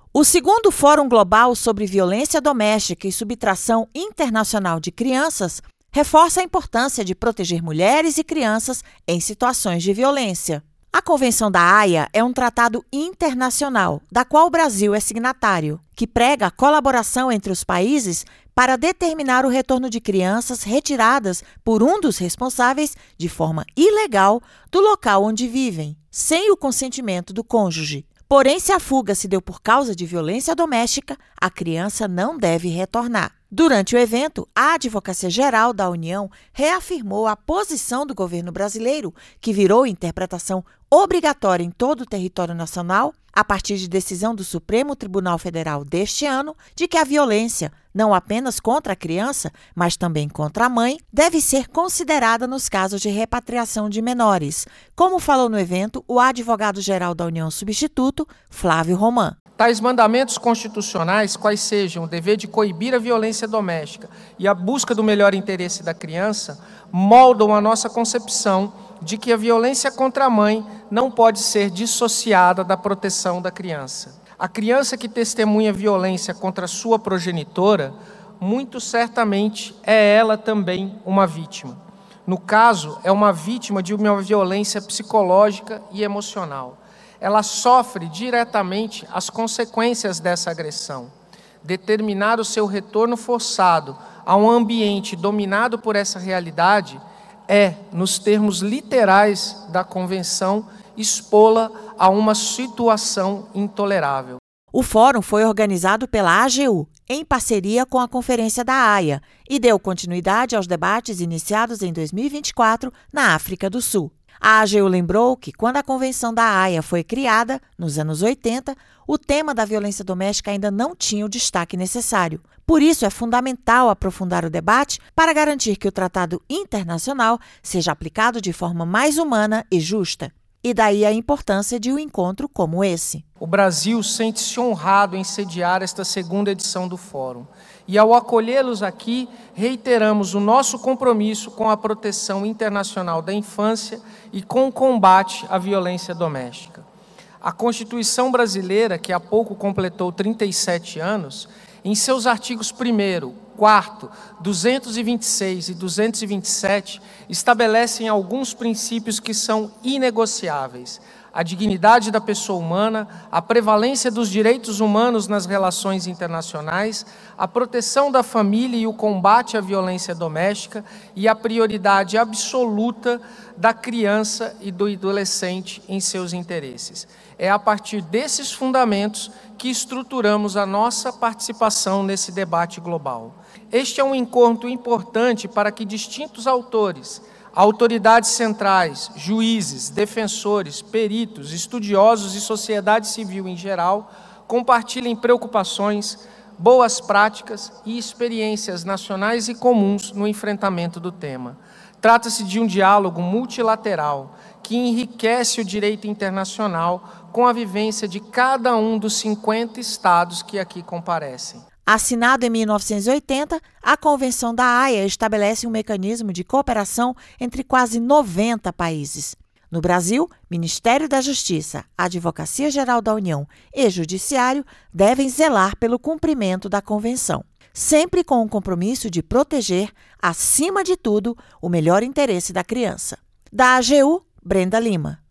O segundo Fórum Global sobre Violência Doméstica e Subtração Internacional de Crianças reforça a importância de proteger mulheres e crianças em situações de violência. A Convenção da Haia é um tratado internacional, da qual o Brasil é signatário, que prega a colaboração entre os países para determinar o retorno de crianças retiradas por um dos responsáveis de forma ilegal do local onde vivem, sem o consentimento do cônjuge. Porém, se a fuga se deu por causa de violência doméstica, a criança não deve retornar. Durante o evento, a Advocacia Geral da União reafirmou a posição do governo brasileiro, que virou interpretação obrigatória em todo o território nacional, a partir de decisão do Supremo Tribunal Federal deste ano, de que a violência, não apenas contra a criança, mas também contra a mãe, deve ser considerada nos casos de repatriação de menores, como falou no evento o advogado-geral da União substituto, Flávio Roman. Tais mandamentos constitucionais, quais sejam o dever de coibir a violência doméstica e a busca do melhor interesse da criança, moldam a nossa concepção de que a violência contra a mãe não pode ser dissociada da proteção da criança. A criança que testemunha violência contra sua progenitora, muito certamente é ela também uma vítima. No caso, é uma vítima de uma violência psicológica e emocional. Ela sofre diretamente as consequências dessa agressão. Determinar o seu retorno forçado a um ambiente dominado por essa realidade é, nos termos literais da Convenção, expô-la a uma situação intolerável. O fórum foi organizado pela AGU, em parceria com a Conferência da Haia, e deu continuidade aos debates iniciados em 2024 na África do Sul. A AGU lembrou que, quando a Convenção da Haia foi criada, nos anos 80, o tema da violência doméstica ainda não tinha o destaque necessário. Por isso, é fundamental aprofundar o debate para garantir que o tratado internacional seja aplicado de forma mais humana e justa. E daí a importância de um encontro como esse. O Brasil sente-se honrado em sediar esta segunda edição do Fórum. E ao acolhê-los aqui, reiteramos o nosso compromisso com a proteção internacional da infância e com o combate à violência doméstica. A Constituição brasileira, que há pouco completou 37 anos, em seus artigos 1º, 4º, 226 e 227, estabelecem alguns princípios que são inegociáveis: a dignidade da pessoa humana, a prevalência dos direitos humanos nas relações internacionais, a proteção da família e o combate à violência doméstica e a prioridade absoluta da criança e do adolescente em seus interesses. É a partir desses fundamentos que estruturamos a nossa participação nesse debate global. Este é um encontro importante para que distintos autores, autoridades centrais, juízes, defensores, peritos, estudiosos e sociedade civil em geral compartilhem preocupações, boas práticas e experiências nacionais e comuns no enfrentamento do tema. Trata-se de um diálogo multilateral que enriquece o direito internacional com a vivência de cada um dos 50 estados que aqui comparecem. Assinado em 1980, a Convenção da Haia estabelece um mecanismo de cooperação entre quase 90 países. No Brasil, Ministério da Justiça, Advocacia Geral da União e Judiciário devem zelar pelo cumprimento da Convenção, sempre com o compromisso de proteger, acima de tudo, o melhor interesse da criança. Da AGU, Brenda Lima.